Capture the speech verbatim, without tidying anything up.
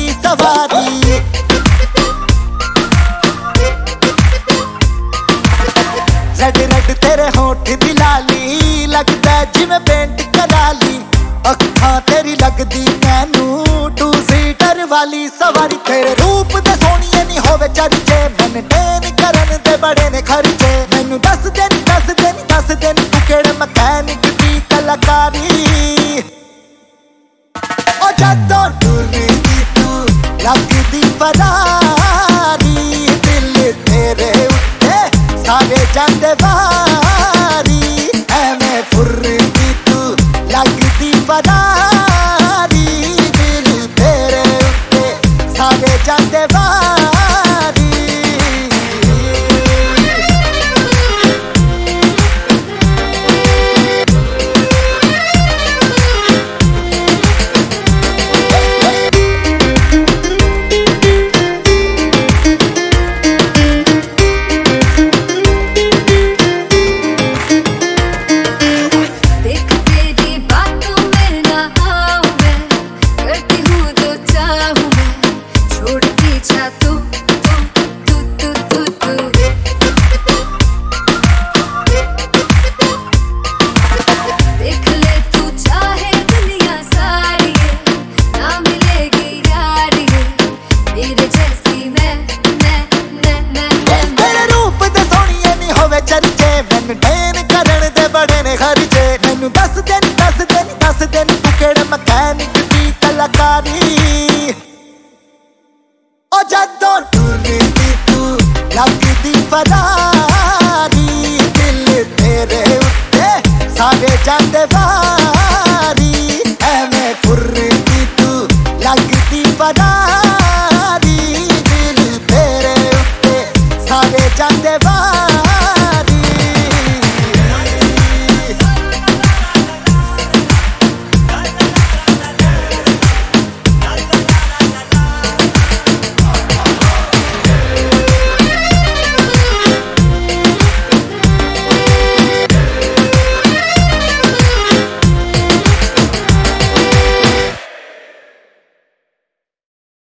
वाली सवारी। Red red तेरे होठ दी लाली, लगदा जिवें पेंट करा ली। अखां तेरी लगदी मैनू टू सीटर वाली सवारी। तेरे रूप दे सोहणिए नी होवे चर्चे, मेनटेन करन दे बड़े ने खर्चे। मैनू दस दे नी दस दे नी दस दे नी तू केड़े मैकेनिक दी कलाकारी। ओ जदों टुरदी तू लगदी फरारी, दिल तेरे उत्ते सारे जांदे वारी। एवें टुरदी तू लगदी फरारी, दिल तेरे उत्ते सारे जांदे वारी। मेनटेन करन दे बड़े ने खर्चे। मैनू दस दे नी दस दे नी दस दे नी तू केड़े मैकेनिक दी कलाकारी। ओ जदों टुरदी तू लगदी फरारी, दिल तेरे उत्ते सारे जांदे वारी। एवें टुरदी तू लगदी फरारी।